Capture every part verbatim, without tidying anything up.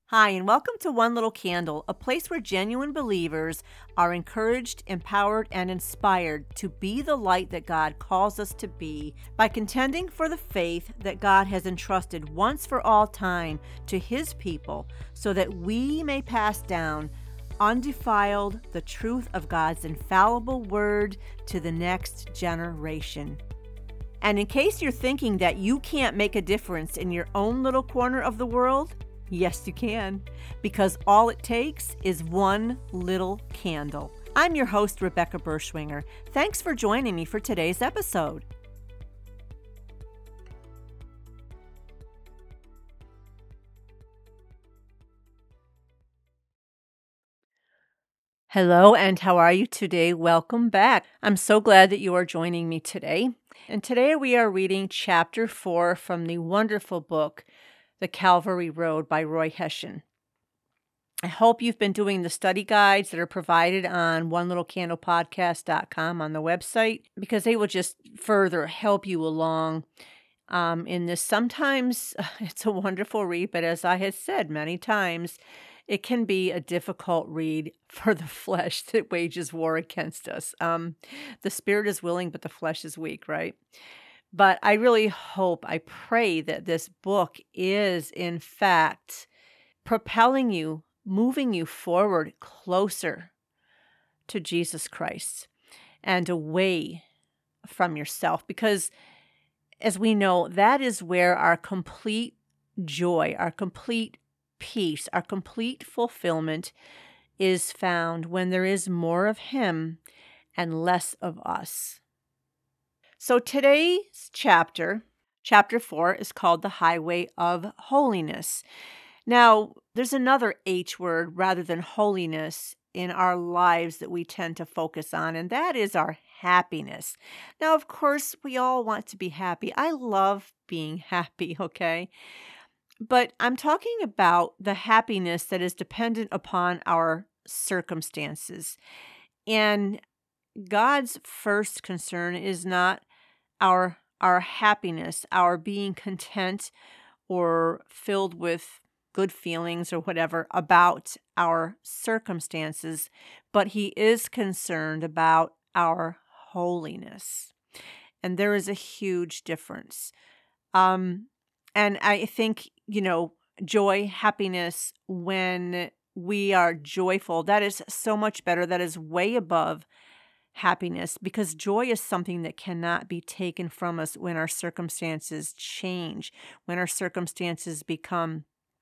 Hi, and welcome to One Little Candle, a place where genuine believers are encouraged, empowered, and inspired to be the light that God calls us to be by contending for the faith that God has entrusted once for all time to His people so that we may pass down undefiled the truth of God's infallible word to the next generation. And in case you're thinking that you can't make a difference in your own little corner of the world, yes, you can, because all it takes is one little candle. I'm your host, Rebecca Berschwinger. Thanks for joining me for today's episode. Hello, and how are you today? Welcome back. I'm so glad that you are joining me today. And today we are reading chapter four from the wonderful book, The Calvary Road by Roy Hession. I hope you've been doing the study guides that are provided on one little candle podcast dot com on the website, because they will just further help you along um, in this. Sometimes it's a wonderful read, but as I had said many times, it can be a difficult read for the flesh that wages war against us. Um, the spirit is willing, but the flesh is weak, right? But I really hope, I pray that this book is, in fact, propelling you, moving you forward closer to Jesus Christ and away from yourself. Because as we know, that is where our complete joy, our complete peace, our complete fulfillment is found, when there is more of Him and less of us. So today's chapter, chapter four, is called The Highway of Holiness. Now, there's another H word rather than holiness in our lives that we tend to focus on, and that is our happiness. Now, of course, we all want to be happy. I love being happy, okay? But I'm talking about the happiness that is dependent upon our circumstances. And God's first concern is not our our happiness, our being content or filled with good feelings or whatever about our circumstances, but He is concerned about our holiness. And there is a huge difference. Um, and I think, you know, joy, happiness, when we are joyful, that is so much better. That is way above happiness, because joy is something that cannot be taken from us when our circumstances change, when our circumstances become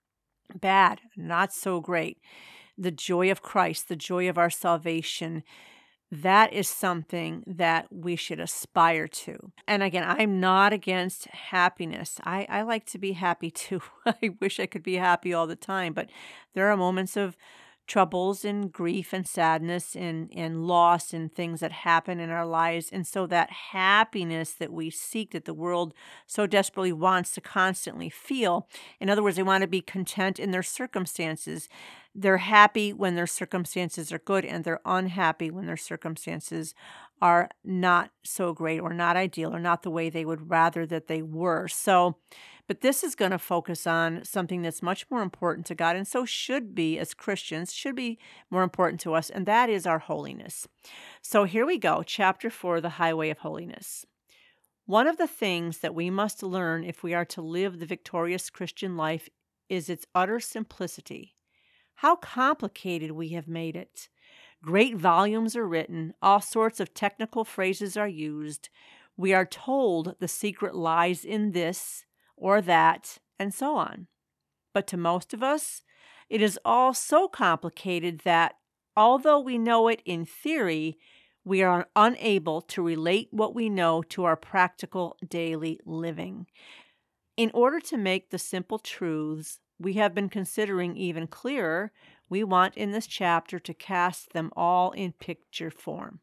bad, not so great. The joy of Christ, the joy of our salvation, that is something that we should aspire to. And again, I'm not against happiness. I, I like to be happy too. I wish I could be happy all the time, but there are moments of troubles and grief and sadness and, and loss and things that happen in our lives. And so that happiness that we seek, that the world so desperately wants to constantly feel, in other words, they want to be content in their circumstances. They're happy when their circumstances are good, and they're unhappy when their circumstances are not so great or not ideal or not the way they would rather that they were. So, but this is going to focus on something that's much more important to God, and so should be, as Christians, should be more important to us, and that is our holiness. So here we go, chapter four, The Highway of Holiness. One of the things that we must learn if we are to live the victorious Christian life is its utter simplicity. How complicated we have made it. Great volumes are written, all sorts of technical phrases are used. We are told the secret lies in this or that, and so on. But to most of us, it is all so complicated that, although we know it in theory, we are unable to relate what we know to our practical daily living. In order to make the simple truths we have been considering even clearer, we want in this chapter to cast them all in picture form.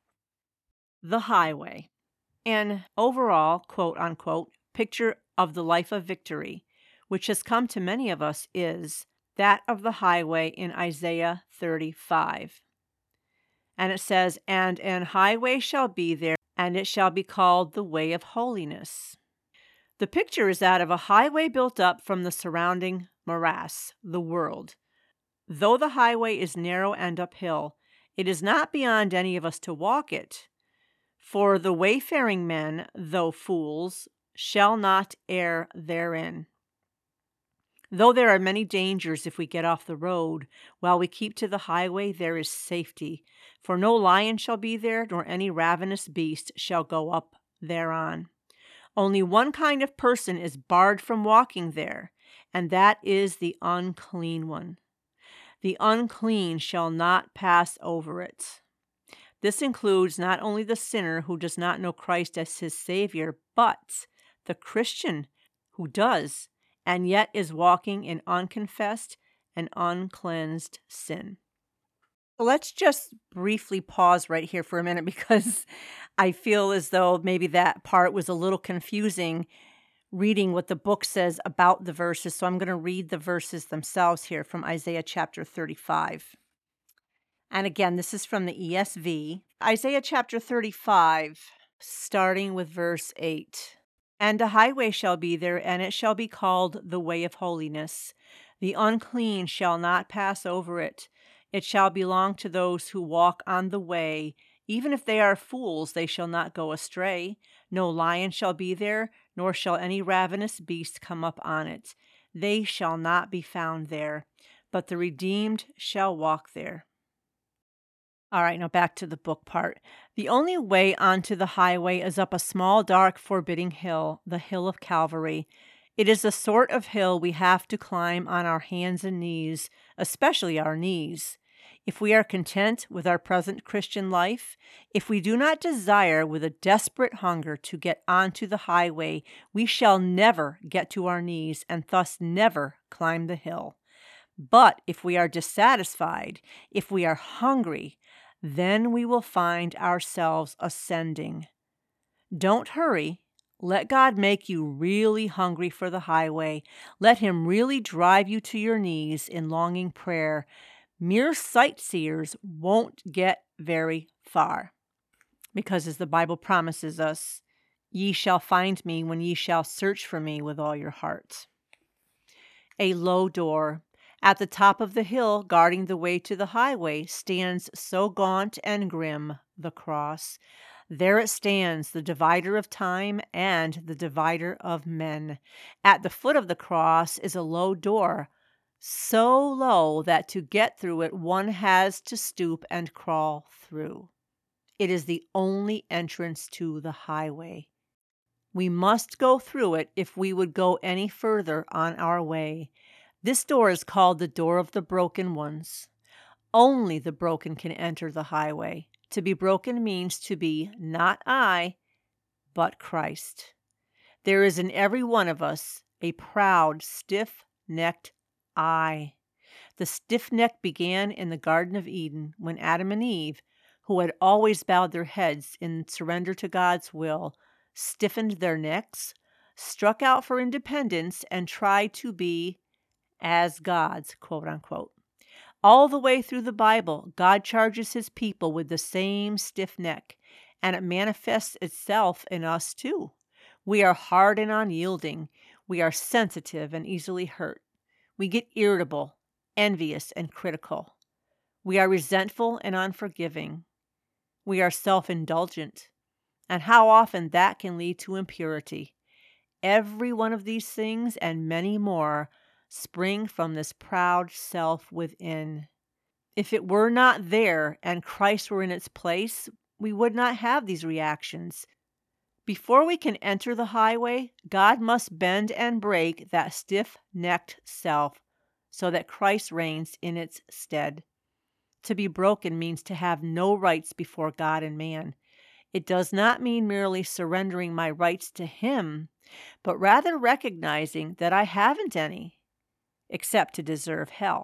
The highway. An overall, quote unquote, picture of the life of victory, which has come to many of us, is that of the highway in Isaiah thirty-five. And it says, "And an highway shall be there, and it shall be called the way of holiness." The picture is that of a highway built up from the surrounding morass, the world. Though the highway is narrow and uphill, it is not beyond any of us to walk it. For the wayfaring men, though fools, shall not err therein. Though there are many dangers if we get off the road, while we keep to the highway there is safety. For no lion shall be there, nor any ravenous beast shall go up thereon. Only one kind of person is barred from walking there, and that is the unclean one. The unclean shall not pass over it. This includes not only the sinner who does not know Christ as his Savior, but the Christian who does, and yet is walking in unconfessed and uncleansed sin. So let's just briefly pause right here for a minute, because I feel as though maybe that part was a little confusing reading what the book says about the verses. So I'm going to read the verses themselves here from Isaiah chapter thirty-five. And again, this is from the E S V. Isaiah chapter thirty-five, starting with verse eight. And a highway shall be there, and it shall be called the way of holiness. The unclean shall not pass over it. It shall belong to those who walk on the way. Even if they are fools, they shall not go astray. No lion shall be there, nor shall any ravenous beast come up on it. They shall not be found there, but the redeemed shall walk there. All right, now back to the book part. The only way onto the highway is up a small, dark, forbidding hill, the hill of Calvary. It is the sort of hill we have to climb on our hands and knees, especially our knees. If we are content with our present Christian life, if we do not desire with a desperate hunger to get onto the highway, we shall never get to our knees and thus never climb the hill. But if we are dissatisfied, if we are hungry, then we will find ourselves ascending. Don't hurry. Let God make you really hungry for the highway. Let Him really drive you to your knees in longing prayer. Mere sightseers won't get very far. Because as the Bible promises us, ye shall find me when ye shall search for me with all your heart. A low door at the top of the hill, guarding the way to the highway, stands so gaunt and grim the cross. There it stands, the divider of time and the divider of men. At the foot of the cross is a low door, so low that to get through it one has to stoop and crawl through. It is the only entrance to the highway. We must go through it if we would go any further on our way. This door is called the door of the broken ones. Only the broken can enter the highway. To be broken means to be not I, but Christ. There is in every one of us a proud, stiff-necked I. The stiff neck began in the Garden of Eden when Adam and Eve, who had always bowed their heads in surrender to God's will, stiffened their necks, struck out for independence, and tried to be as gods, quote unquote. All the way through the Bible, God charges his people with the same stiff neck, and it manifests itself in us too. We are hard and unyielding. We are sensitive and easily hurt. We get irritable, envious, and critical. We are resentful and unforgiving. We are self-indulgent. And how often that can lead to impurity. Every one of these things and many more spring from this proud self within. If it were not there and Christ were in its place, we would not have these reactions. Before we can enter the highway, God must bend and break that stiff-necked self so that Christ reigns in its stead. To be broken means to have no rights before God and man. It does not mean merely surrendering my rights to Him, but rather recognizing that I haven't any, except to deserve hell.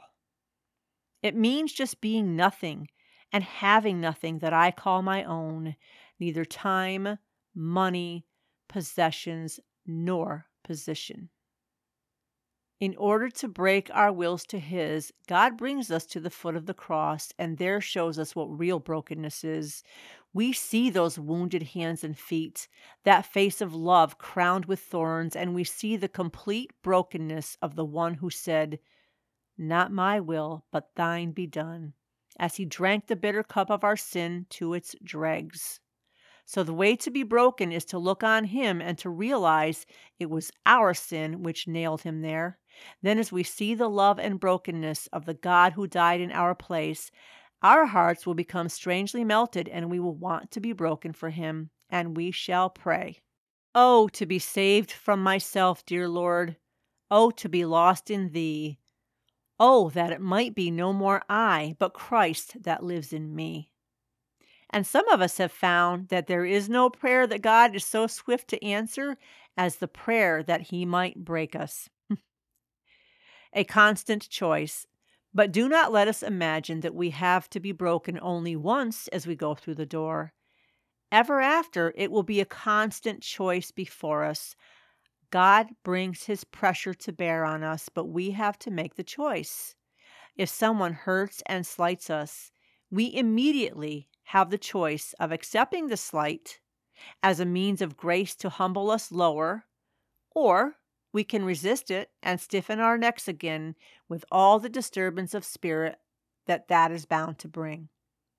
It means just being nothing and having nothing that I call my own, neither time, money, possessions, nor position. In order to break our wills to His, God brings us to the foot of the cross and there shows us what real brokenness is. We see those wounded hands and feet, that face of love crowned with thorns, and we see the complete brokenness of the one who said, "Not my will, but thine be done," as He drank the bitter cup of our sin to its dregs. So the way to be broken is to look on Him and to realize it was our sin which nailed Him there. Then as we see the love and brokenness of the God who died in our place, our hearts will become strangely melted and we will want to be broken for Him, and we shall pray. Oh, to be saved from myself, dear Lord. Oh, to be lost in Thee. Oh, that it might be no more I, but Christ that lives in me. And some of us have found that there is no prayer that God is so swift to answer as the prayer that He might break us. A constant choice. But do not let us imagine that we have to be broken only once as we go through the door. Ever after, it will be a constant choice before us. God brings His pressure to bear on us, but we have to make the choice. If someone hurts and slights us, we immediately have the choice of accepting the slight as a means of grace to humble us lower, or we can resist it and stiffen our necks again with all the disturbance of spirit that that is bound to bring.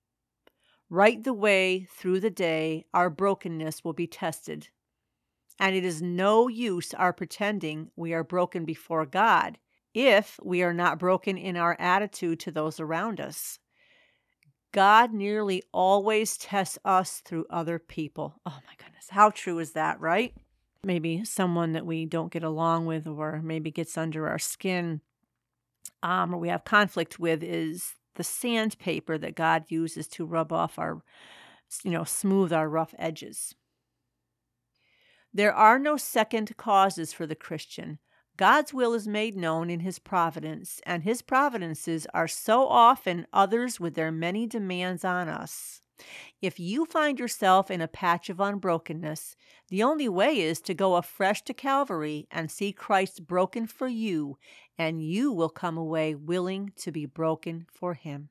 Right the way through the day, our brokenness will be tested. And it is no use our pretending we are broken before God if we are not broken in our attitude to those around us. God nearly always tests us through other people. Oh my goodness, how true is that, right? Maybe someone that we don't get along with or maybe gets under our skin um, or we have conflict with is the sandpaper that God uses to rub off our, you know, smooth our rough edges. There are no second causes for the Christian. God's will is made known in His providence, and His providences are so often others with their many demands on us. If you find yourself in a patch of unbrokenness, the only way is to go afresh to Calvary and see Christ broken for you, and you will come away willing to be broken for Him.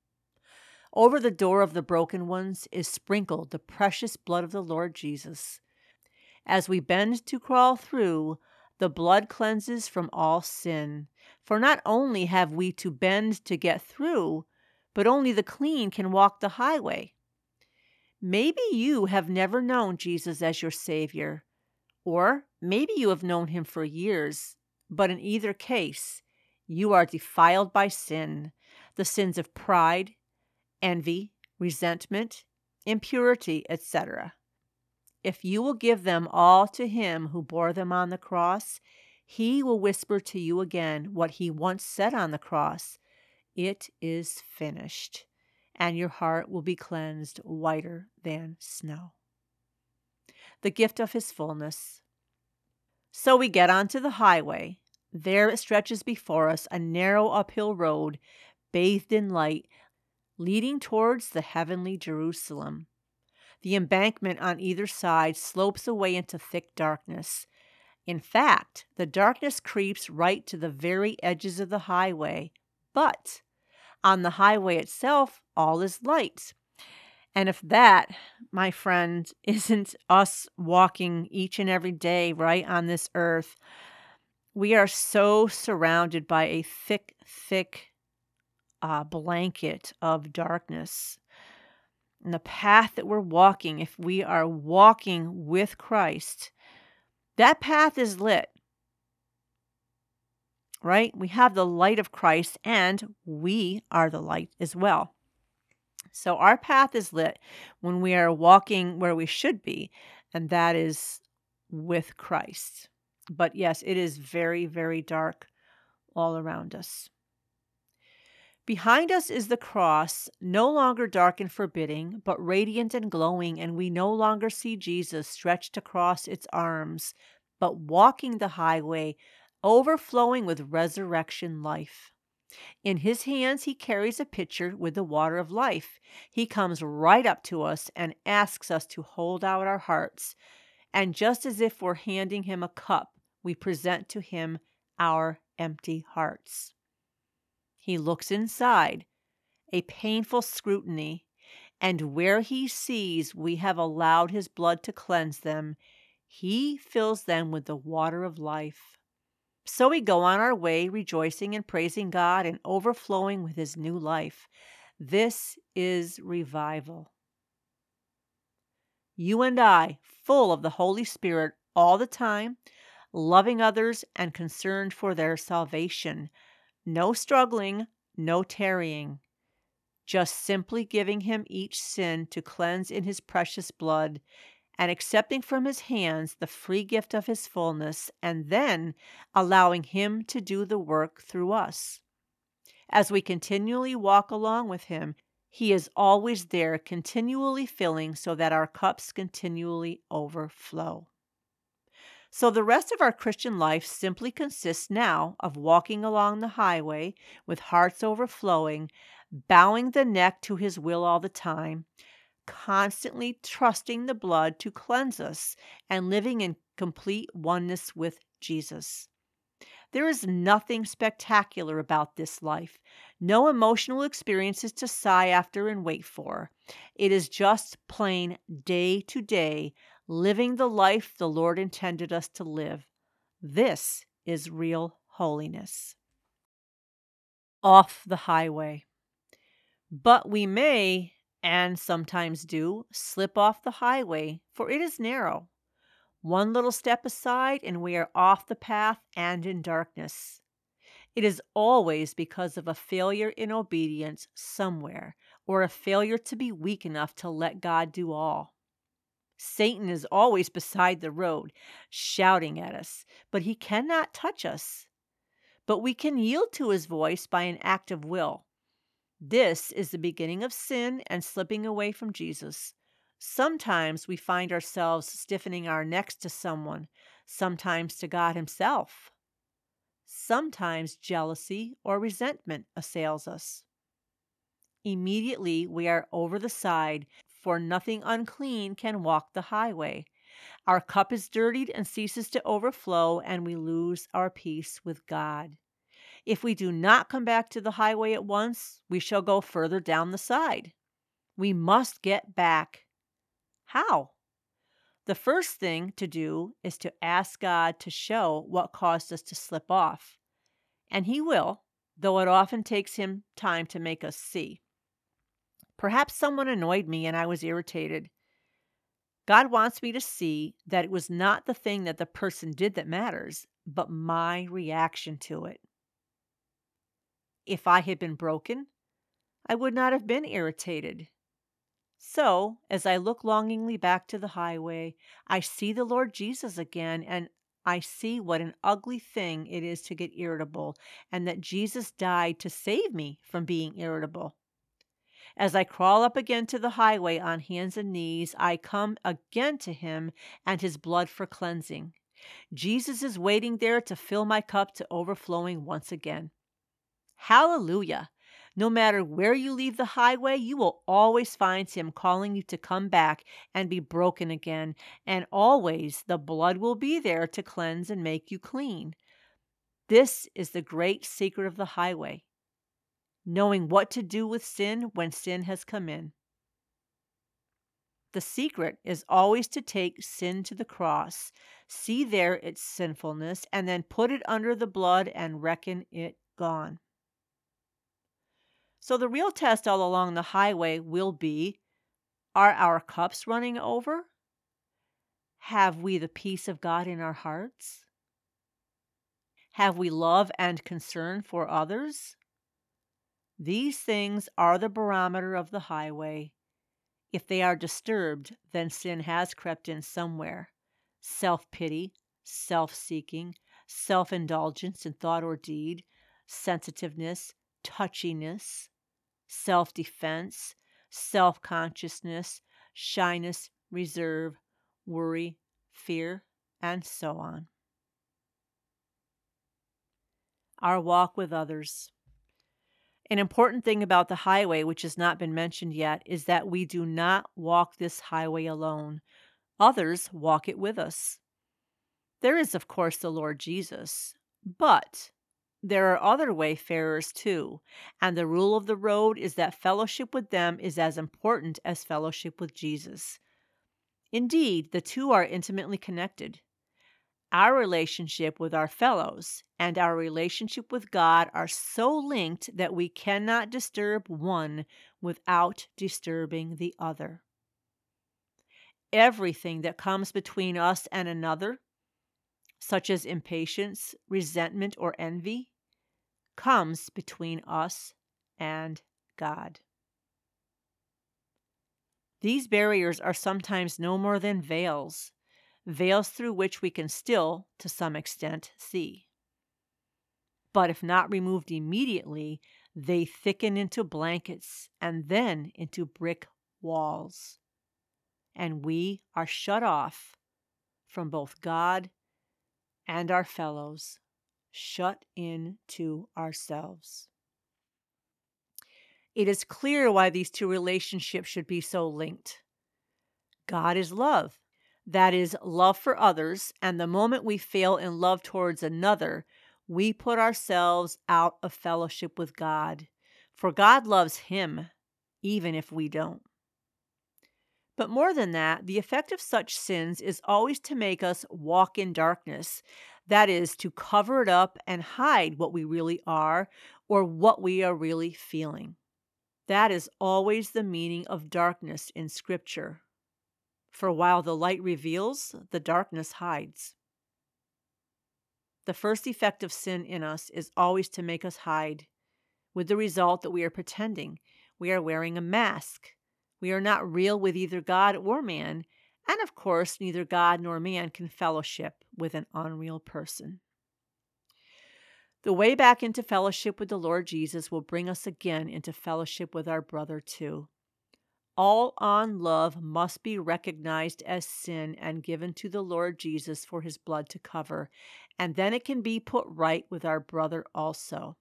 Over the door of the broken ones is sprinkled the precious blood of the Lord Jesus. As we bend to crawl through, the blood cleanses from all sin. For not only have we to bend to get through, but only the clean can walk the highway. Maybe you have never known Jesus as your Savior, or maybe you have known Him for years, but in either case, you are defiled by sin, the sins of pride, envy, resentment, impurity, et cetera. If you will give them all to Him who bore them on the cross, He will whisper to you again what He once said on the cross, "It is finished," and your heart will be cleansed whiter than snow. The gift of His fullness. So we get onto the highway. There it stretches before us a narrow uphill road, bathed in light, leading towards the heavenly Jerusalem. The embankment on either side slopes away into thick darkness. In fact, the darkness creeps right to the very edges of the highway. But on the highway itself, all is light. And if that, my friend, isn't us walking each and every day right on this earth, we are so surrounded by a thick, thick uh, blanket of darkness. And the path that we're walking, if we are walking with Christ, that path is lit, right? We have the light of Christ and we are the light as well. So our path is lit when we are walking where we should be, and that is with Christ. But yes, it is very, very dark all around us. Behind us is the cross, no longer dark and forbidding, but radiant and glowing, and we no longer see Jesus stretched across its arms, but walking the highway, overflowing with resurrection life. In His hands He carries a pitcher with the water of life. He comes right up to us and asks us to hold out our hearts, and just as if we're handing Him a cup, we present to Him our empty hearts. He looks inside, a painful scrutiny, and where he sees we have allowed his blood to cleanse them, he fills them with the water of life. So we go on our way, rejoicing and praising God and overflowing with his new life. This is revival. You and I, full of the Holy Spirit all the time, loving others and concerned for their salvation. No struggling, no tarrying. Just simply giving him each sin to cleanse in his precious blood, and accepting from his hands the free gift of his fullness, and then allowing him to do the work through us. As we continually walk along with him, he is always there, continually filling so that our cups continually overflow. So the rest of our Christian life simply consists now of walking along the highway with hearts overflowing, bowing the neck to his will all the time, constantly trusting the blood to cleanse us, and living in complete oneness with Jesus. There is nothing spectacular about this life, no emotional experiences to sigh after and wait for. It is just plain day to day, living the life the Lord intended us to live. This is real holiness. Off the highway. But we may, and sometimes do, slip off the highway, for it is narrow. One little step aside, and we are off the path and in darkness. It is always because of a failure in obedience somewhere, or a failure to be weak enough to let God do all. Satan is always beside the road, shouting at us, but he cannot touch us. But we can yield to his voice by an act of will. This is the beginning of sin and slipping away from Jesus. Sometimes we find ourselves stiffening our necks to someone, sometimes to God himself. Sometimes jealousy or resentment assails us. Immediately we are over the side, for nothing unclean can walk the highway. Our cup is dirtied and ceases to overflow, and we lose our peace with God. If we do not come back to the highway at once, we shall go further down the side. We must get back. How? The first thing to do is to ask God to show what caused us to slip off. And he will, though it often takes him time to make us see. Perhaps someone annoyed me and I was irritated. God wants me to see that it was not the thing that the person did that matters, but my reaction to it. If I had been broken, I would not have been irritated. So, as I look longingly back to the highway, I see the Lord Jesus again, and I see what an ugly thing it is to get irritable, and that Jesus died to save me from being irritable. As I crawl up again to the highway on hands and knees, I come again to him and his blood for cleansing. Jesus is waiting there to fill my cup to overflowing once again. Hallelujah! No matter where you leave the highway, you will always find him calling you to come back and be broken again, and always the blood will be there to cleanse and make you clean. This is the great secret of the highway, knowing what to do with sin when sin has come in. The secret is always to take sin to the cross, see there its sinfulness, and then put it under the blood and reckon it gone. So the real test all along the highway will be, are our cups running over? Have we the peace of God in our hearts? Have we love and concern for others? These things are the barometer of the highway. If they are disturbed, then sin has crept in somewhere. Self-pity, self-seeking, self-indulgence in thought or deed, sensitiveness, touchiness, self-defense, self-consciousness, shyness, reserve, worry, fear, and so on. Our walk with others. An important thing about the highway, which has not been mentioned yet, is that we do not walk this highway alone. Others walk it with us. There is, of course, the Lord Jesus, but there are other wayfarers too, and the rule of the road is that fellowship with them is as important as fellowship with Jesus. Indeed, the two are intimately connected. Our relationship with our fellows and our relationship with God are so linked that we cannot disturb one without disturbing the other. Everything that comes between us and another, such as impatience, resentment, or envy, comes between us and God. These barriers are sometimes no more than veils, veils through which we can still, to some extent, see. But if not removed immediately, they thicken into blankets and then into brick walls. And we are shut off from both God and our fellows, shut in to ourselves. It is clear why these two relationships should be so linked. God is love. That is love for others, and the moment we fail in love towards another, we put ourselves out of fellowship with God. For God loves him, even if we don't. But more than that, the effect of such sins is always to make us walk in darkness. That is, to cover it up and hide what we really are or what we are really feeling. That is always the meaning of darkness in Scripture. For while the light reveals, the darkness hides. The first effect of sin in us is always to make us hide, with the result that we are pretending. We are wearing a mask. We are not real with either God or man, and of course, neither God nor man can fellowship with an unreal person. The way back into fellowship with the Lord Jesus will bring us again into fellowship with our brother too. All unlove must be recognized as sin and given to the Lord Jesus for his blood to cover, and then it can be put right with our brother also.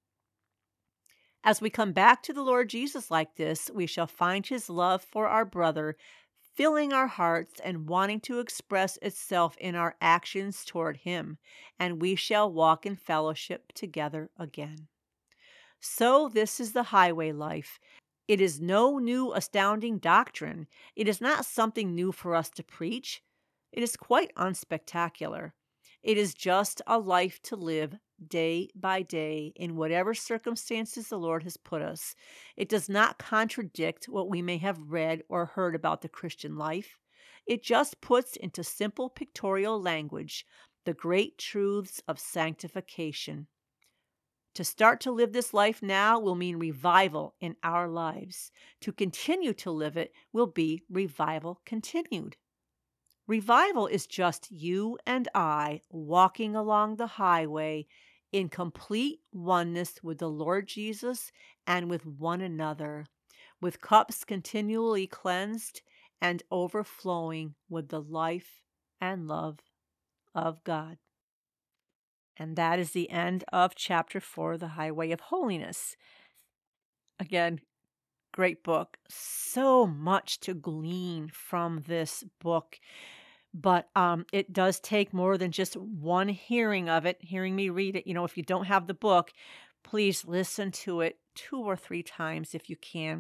As we come back to the Lord Jesus like this, we shall find his love for our brother filling our hearts and wanting to express itself in our actions toward him, and we shall walk in fellowship together again. So this is the highway life. It is no new astounding doctrine. It is not something new for us to preach. It is quite unspectacular. It is just a life to live day by day in whatever circumstances the Lord has put us. It does not contradict what we may have read or heard about the Christian life. It just puts into simple pictorial language the great truths of sanctification. To start to live this life now will mean revival in our lives. To continue to live it will be revival continued. Revival is just you and I walking along the highway in complete oneness with the Lord Jesus and with one another, with cups continually cleansed and overflowing with the life and love of God. And that is the end of chapter four, The Highway of Holiness. Again, great book. So much to glean from this book. But um, it does take more than just one hearing of it, hearing me read it. You know, if you don't have the book, please listen to it two or three times if you can.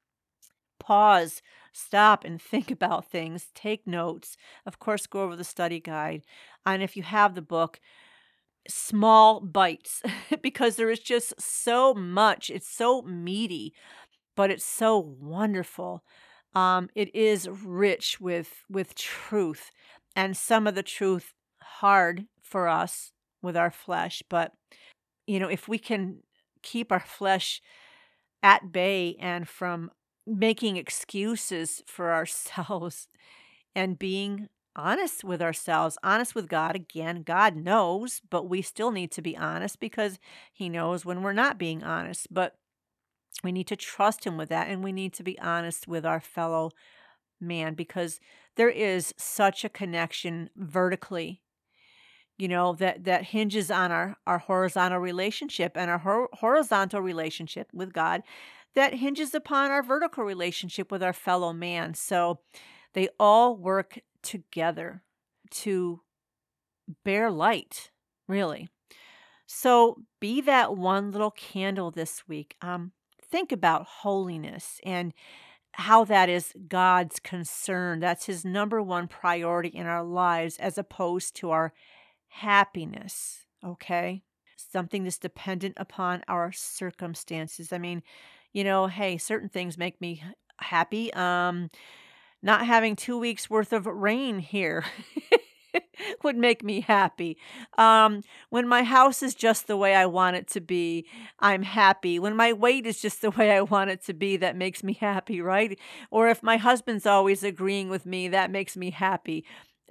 Pause, stop, and think about things. Take notes. Of course, go over the study guide. And if you have the book, small bites, because there is just so much. It's so meaty, but it's so wonderful. Um, it is rich with with truth, and some of the truth hard for us with our flesh. But you know, if we can keep our flesh at bay and from making excuses for ourselves and being honest with ourselves, honest with God. Again, God knows, but we still need to be honest because he knows when we're not being honest. But we need to trust him with that, and we need to be honest with our fellow man because there is such a connection vertically, you know, that, that hinges on our, our horizontal relationship and our hor- horizontal relationship with God that hinges upon our vertical relationship with our fellow man. So they all work together to bear light, really. So be that one little candle this week. Um, think about holiness and how that is God's concern. That's his number one priority in our lives as opposed to our happiness. Okay. Something that's dependent upon our circumstances. I mean, you know, hey, certain things make me h- happy. Um, not having two weeks worth of rain here would make me happy. Um, when my house is just the way I want it to be, I'm happy. When my weight is just the way I want it to be, that makes me happy, right? Or if my husband's always agreeing with me, that makes me happy.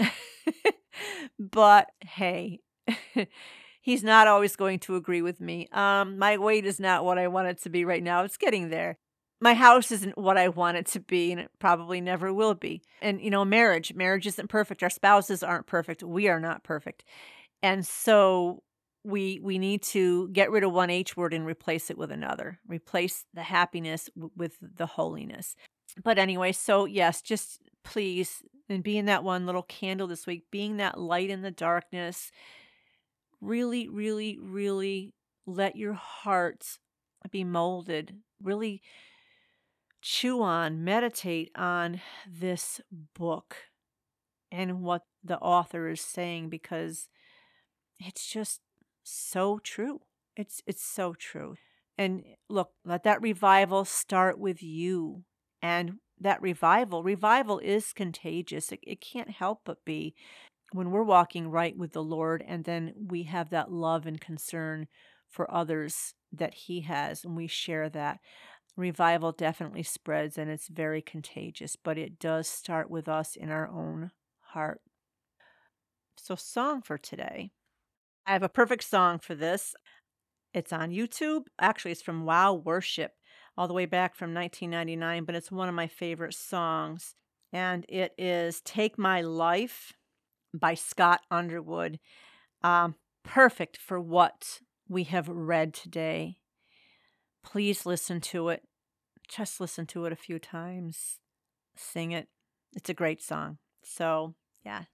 But hey, he's not always going to agree with me. Um, my weight is not what I want it to be right now. It's getting there. My house isn't what I want it to be, and it probably never will be. And, you know, marriage, marriage isn't perfect. Our spouses aren't perfect. We are not perfect. And so we we need to get rid of one H word and replace it with another. Replace the happiness w- with the holiness. But anyway, so yes, just please, and being that one little candle this week, being that light in the darkness, really, really, really let your heart be molded. Really chew on, meditate on this book and what the author is saying because it's just so true. It's it's so true. And look, let that revival start with you. And that revival, revival is contagious. It, it can't help but be when we're walking right with the Lord and then we have that love and concern for others that he has and we share that. Revival definitely spreads and it's very contagious, but it does start with us in our own heart. So, song for today. I have a perfect song for this. It's on YouTube. Actually, it's from Wow Worship, all the way back from nineteen ninety-nine, but it's one of my favorite songs. And it is Take My Life by Scott Underwood. Um, perfect for what we have read today. Please listen to it. Just listen to it a few times. Sing it. It's a great song. So, yeah.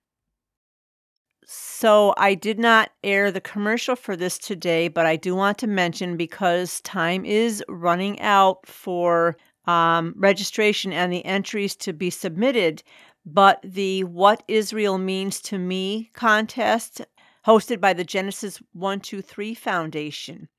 So, I did not air the commercial for this today, but I do want to mention because time is running out for um, registration and the entries to be submitted. But the What Israel Means to Me contest, hosted by the Genesis one two three Foundation,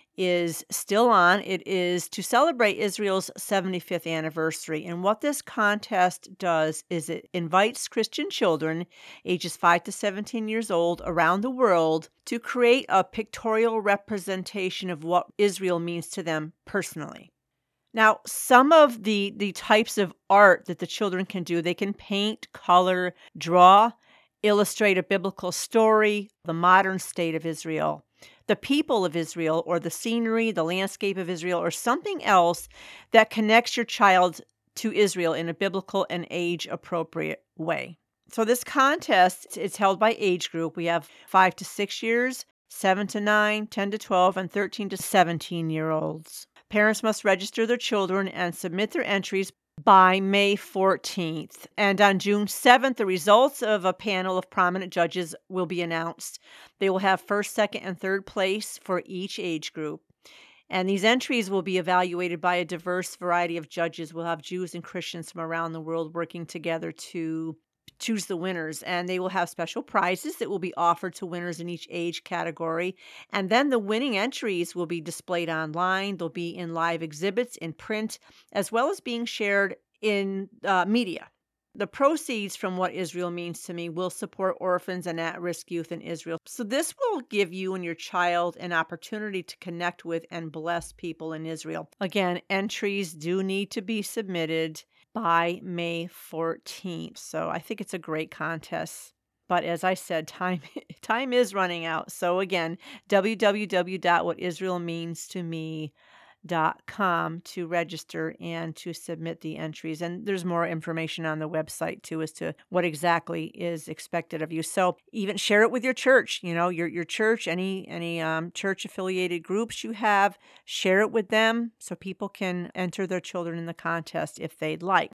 is still on. It is to celebrate Israel's seventy-fifth anniversary. And what this contest does is it invites Christian children ages five to seventeen years old around the world to create a pictorial representation of what Israel means to them personally. Now, some of the the types of art that the children can do, they can paint, color, draw, illustrate a biblical story, the modern state of Israel, the people of Israel, or the scenery, the landscape of Israel, or something else that connects your child to Israel in a biblical and age appropriate way. So this contest is held by age group. We have five to six years, seven to nine, ten to twelve, and thirteen to seventeen year olds. Parents must register their children and submit their entries by May fourteenth. And on June seventh, the results of a panel of prominent judges will be announced. They will have first, second, and third place for each age group. And these entries will be evaluated by a diverse variety of judges. We'll have Jews and Christians from around the world working together to choose the winners, and they will have special prizes that will be offered to winners in each age category. And then the winning entries will be displayed online. They'll be in live exhibits in print, as well as being shared in uh, media. The proceeds from What Israel Means to Me will support orphans and at-risk youth in Israel. So this will give you and your child an opportunity to connect with and bless people in Israel. Again, entries do need to be submitted by May fourteenth. So I think it's a great contest. But as I said, time time is running out. So again, w w w dot what israel means to me dot com to register and to submit the entries. And there's more information on the website too as to what exactly is expected of you. So even share it with your church, you know, your your church, any any um, church affiliated groups you have, share it with them so people can enter their children in the contest if they'd like.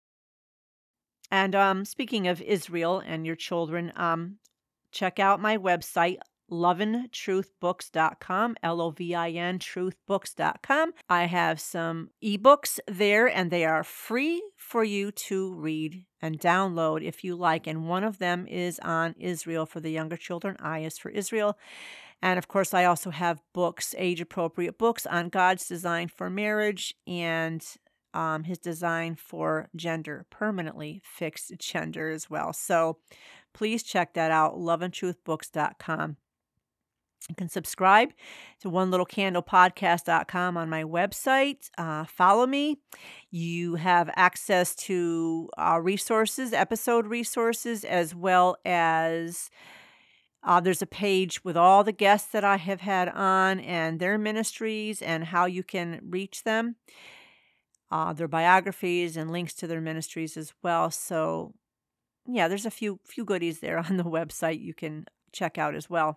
And um, speaking of Israel and your children, um, check out my website, lovin truth books dot com, L O V I N truth books dot com. I have some ebooks there, and they are free for you to read and download if you like. And one of them is on Israel for the younger children. I is for Israel. And of course, I also have books, age-appropriate books on God's design for marriage and um, his design for gender, permanently fixed gender as well. So please check that out, lovin truth books dot com. You can subscribe to one little candle podcast dot com on my website. Uh, follow me. You have access to uh, resources, episode resources, as well as uh, there's a page with all the guests that I have had on and their ministries and how you can reach them, uh, their biographies and links to their ministries as well. So, yeah, there's a few few goodies there on the website you can check out as well.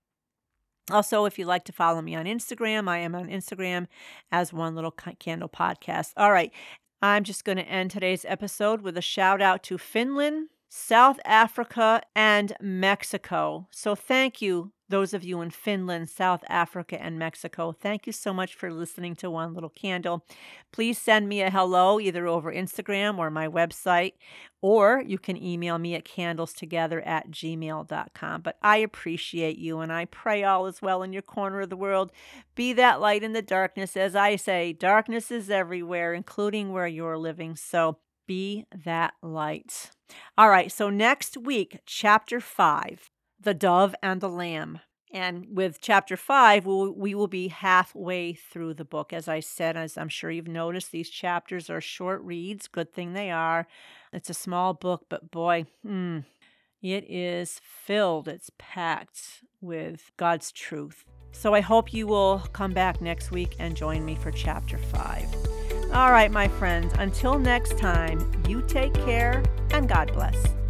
Also, if you'd like to follow me on Instagram, I am on Instagram as One Little Candle Podcast. All right, I'm just going to end today's episode with a shout out to Finland, South Africa, and Mexico. So thank you, those of you in Finland, South Africa, and Mexico. Thank you so much for listening to One Little Candle. Please send me a hello either over Instagram or my website, or you can email me at candlestogether at gmail dot com. But I appreciate you, and I pray all is well in your corner of the world. Be that light in the darkness. As I say, darkness is everywhere, including where you're living. So be that light. All right, so next week, chapter five, the dove and the lamb. And with chapter five, we'll, we will be halfway through the book. As I said, as I'm sure you've noticed, these chapters are short reads. Good thing they are. It's a small book, but boy, hmm, it is filled. It's packed with God's truth. So I hope you will come back next week and join me for chapter five. All right, my friends, until next time, you take care and God bless.